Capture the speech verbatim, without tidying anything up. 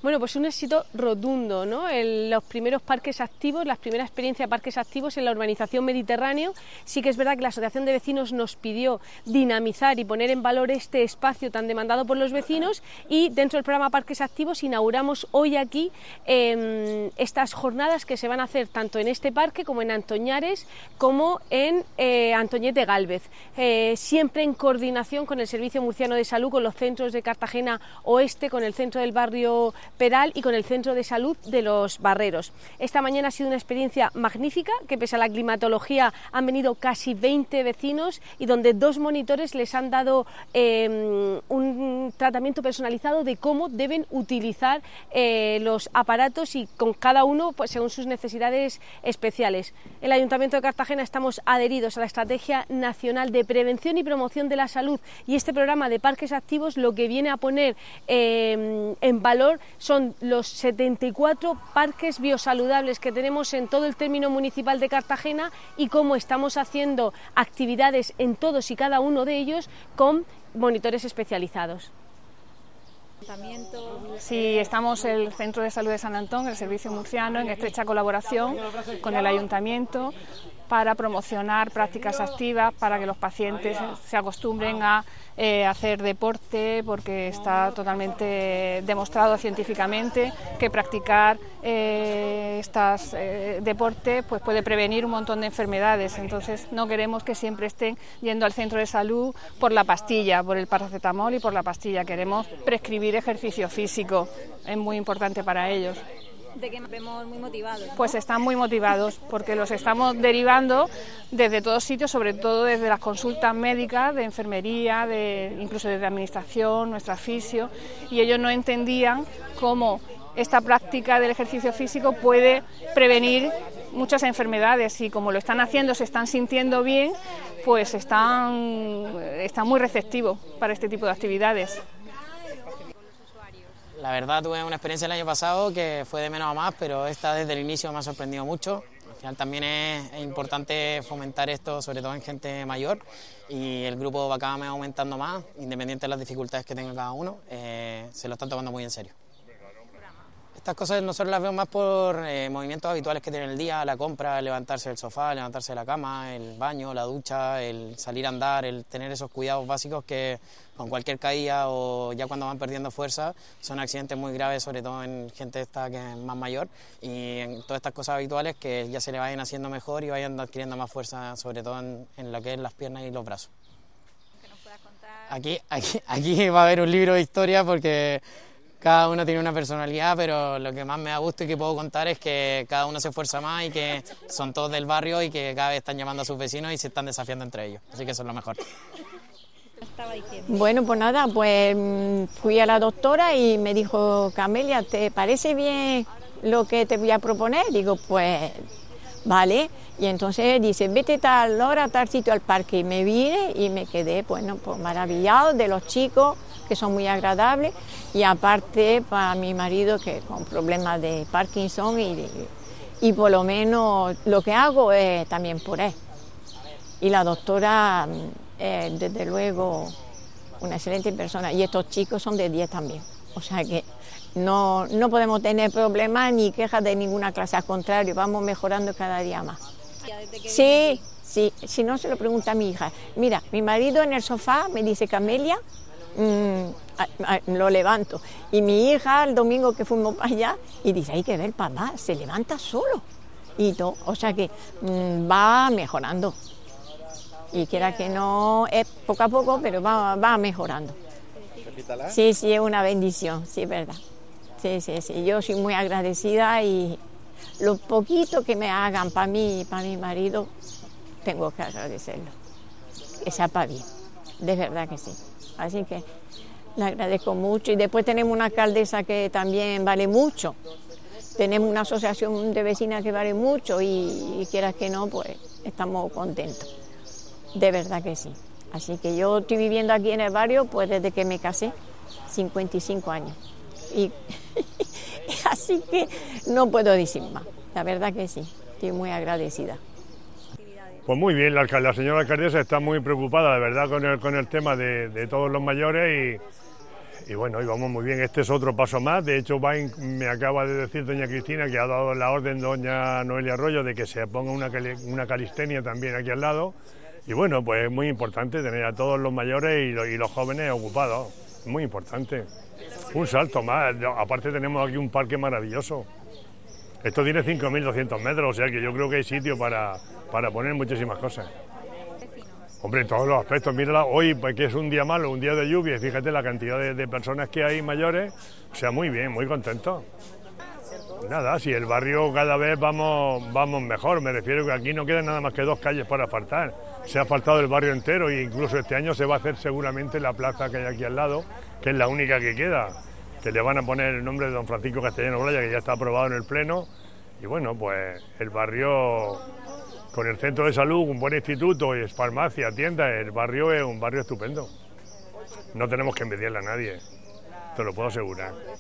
Bueno, pues un éxito rotundo, ¿no? El, los primeros parques activos, la primera experiencia de parques activos en la urbanización Mediterráneo. Sí que es verdad que la Asociación de Vecinos nos pidió dinamizar y poner en valor este espacio tan demandado por los vecinos, y dentro del programa Parques Activos inauguramos hoy aquí eh, estas jornadas que se van a hacer tanto en este parque como en Antoñares como en eh, Antoñete Gálvez, eh, siempre en coordinación con el Servicio Murciano de Salud, con los centros de Cartagena Oeste, con el centro del barrio Peral y con el centro de salud de los Barreros. Esta mañana ha sido una experiencia magnífica, que pese a la climatología han venido casi veinte vecinos y donde dos monitores les han dado eh, un tratamiento personalizado de cómo deben utilizar eh, los aparatos, y con cada uno pues según sus necesidades especiales. El Ayuntamiento de Cartagena estamos adheridos a la Estrategia Nacional de Prevención y Promoción de la Salud, y este programa de parques activos lo que viene a poner eh, en valor son los setenta y cuatro parques biosaludables que tenemos en todo el término municipal de Cartagena, y cómo estamos haciendo actividades en todos y cada uno de ellos con monitores especializados. Sí, estamos el Centro de Salud de San Antón, el Servicio Murciano, en estrecha colaboración con el Ayuntamiento para promocionar prácticas activas, para que los pacientes se acostumbren a eh, hacer deporte, porque está totalmente demostrado científicamente que practicar eh, estos eh, deportes pues puede prevenir un montón de enfermedades. Entonces no queremos que siempre estén yendo al centro de salud por la pastilla, por el paracetamol y por la pastilla. Queremos prescribir ejercicio físico, es muy importante para ellos. De que nos vemos muy motivados, ¿no? Pues están muy motivados porque los estamos derivando desde todos sitios, sobre todo desde las consultas médicas, de enfermería, de, incluso desde administración, nuestra fisio, y ellos no entendían cómo esta práctica del ejercicio físico puede prevenir muchas enfermedades, y como lo están haciendo, se están sintiendo bien, pues están, están muy receptivos para este tipo de actividades. La verdad tuve una experiencia el año pasado que fue de menos a más, pero esta desde el inicio me ha sorprendido mucho. Al final también es, es importante fomentar esto, sobre todo en gente mayor, y el grupo va cada vez aumentando más, independiente de las dificultades que tenga cada uno, eh, se lo están tomando muy en serio. Estas cosas nosotros las vemos más por eh, movimientos habituales que tienen el día, la compra, levantarse del sofá, levantarse de la cama, el baño, la ducha, el salir a andar, el tener esos cuidados básicos que con cualquier caída o ya cuando van perdiendo fuerza son accidentes muy graves, sobre todo en gente esta que es más mayor, y en todas estas cosas habituales que ya se le vayan haciendo mejor y vayan adquiriendo más fuerza, sobre todo en, en lo que es las piernas y los brazos. Que nos puedas contar. Aquí, aquí, aquí va a haber un libro de historia porque cada uno tiene una personalidad, pero lo que más me da gusto y que puedo contar es que cada uno se esfuerza más y que son todos del barrio y que cada vez están llamando a sus vecinos y se están desafiando entre ellos. Así que eso es lo mejor. Bueno, pues nada, pues fui a la doctora y me dijo: Camelia, ¿te parece bien lo que te voy a proponer? Digo, pues vale. Y entonces dice, vete tal hora, tal sitio al parque. Y me vine y me quedé, bueno, pues maravillado de los chicos, que son muy agradables, y aparte para mi marido, que con problemas de Parkinson, y, y por lo menos lo que hago es también por él. Y la doctora, eh, desde luego, una excelente persona, y estos chicos son de diez también, o sea que no, no podemos tener problemas ni quejas de ninguna clase, al contrario, vamos mejorando cada día más. Sí, sí, si no se lo pregunta a mi hija. Mira, mi marido en el sofá me dice, Camelia, mmm, a, a, lo levanto, y mi hija el domingo que fuimos para allá, y dice, hay que ver, papá, se levanta solo, y todo, o sea que mmm, va mejorando. Y quiera que no, es poco a poco, pero va, va mejorando. Sí, sí, es una bendición, sí, es verdad. Sí, sí, sí, yo soy muy agradecida, y lo poquito que me hagan para mí y para mi marido, tengo que agradecerlo. Que sea para bien, de verdad que sí. Así que le agradezco mucho. Y después tenemos una alcaldesa que también vale mucho. Tenemos una asociación de vecinas que vale mucho, y, y quieras que no, pues estamos contentos. De verdad que sí. Así que yo estoy viviendo aquí en el barrio pues desde que me casé, cincuenta y cinco años. Y así que no puedo decir más. La verdad que sí, estoy muy agradecida. Pues muy bien, la, la señora alcaldesa está muy preocupada, la verdad, con el, con el tema de, de todos los mayores, y bueno, y vamos muy bien. Este es otro paso más. De hecho, va en, me acaba de decir doña Cristina que ha dado la orden doña Noelia Arroyo de que se ponga una, una calistenia también aquí al lado. Y bueno, pues es muy importante tener a todos los mayores y los, y los jóvenes ocupados. Muy importante. Un salto más. Aparte tenemos aquí un parque maravilloso. Esto tiene cinco mil doscientos metros, o sea que yo creo que hay sitio para, para poner muchísimas cosas. Hombre, en todos los aspectos. Mírala, hoy, pues que es un día malo, un día de lluvia, y fíjate la cantidad de, de personas que hay mayores. O sea, muy bien, muy contentos. Nada, si el barrio cada vez vamos, vamos mejor, me refiero que aquí no quedan nada más que dos calles para asfaltar. Se ha asfaltado el barrio entero e incluso este año se va a hacer seguramente la plaza que hay aquí al lado, que es la única que queda, que le van a poner el nombre de don Francisco Castellano Blaya, que ya está aprobado en el Pleno. Y bueno, pues el barrio, con el centro de salud, un buen instituto, y farmacia, tiendas, el barrio es un barrio estupendo. No tenemos que envidiarle a nadie, te lo puedo asegurar.